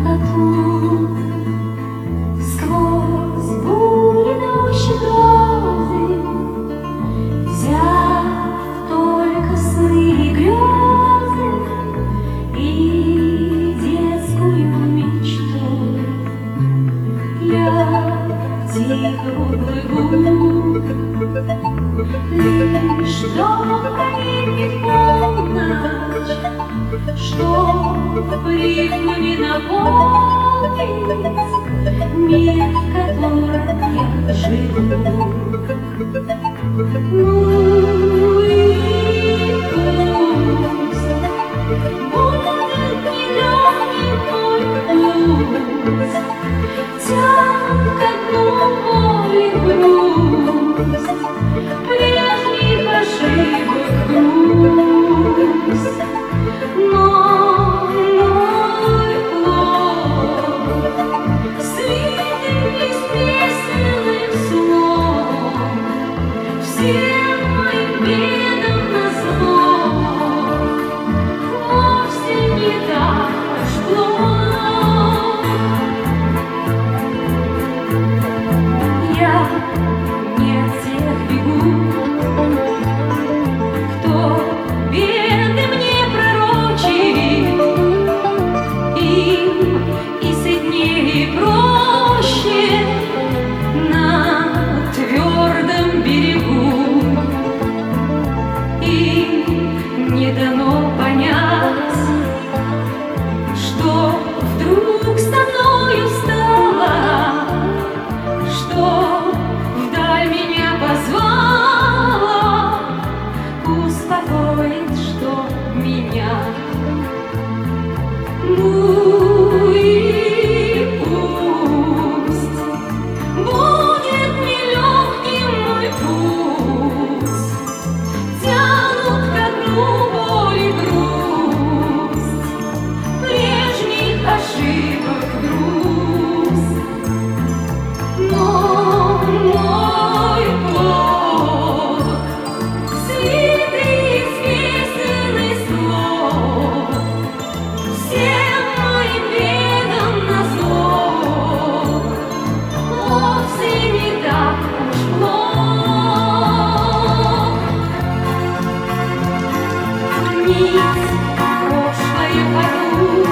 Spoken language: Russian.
коту. Сквозь бури, дождь и грозы, взяв только сны и грезы и детскую мечту, я тихо уплыву. Лишь только видит полночь, чтоб рифмами наполнить мир, в котором я живу. Ну и пусть будет нелегкий мой путь, тянут ко дну боль и грусть, прежних ошибок грусть. Но мой плод сытый из песенных слов, всем моим бедам назло, вовсе не так уж плохо. Я не от всех бегу, кто беды мне пророчит, и сытнее, и проще на твердом берегу. Им не дано понять, что вдруг со мною стало, что вдаль меня позвала, успокоит, что меня. Ну и пусть будет нелегким мой путь, тянут ко дну боль и грусть, прежних ошибок грусть. Но мой плод сытый из песенных слов, всем моим бедам назло, вовсе не так уж плох. Нить прошлой пору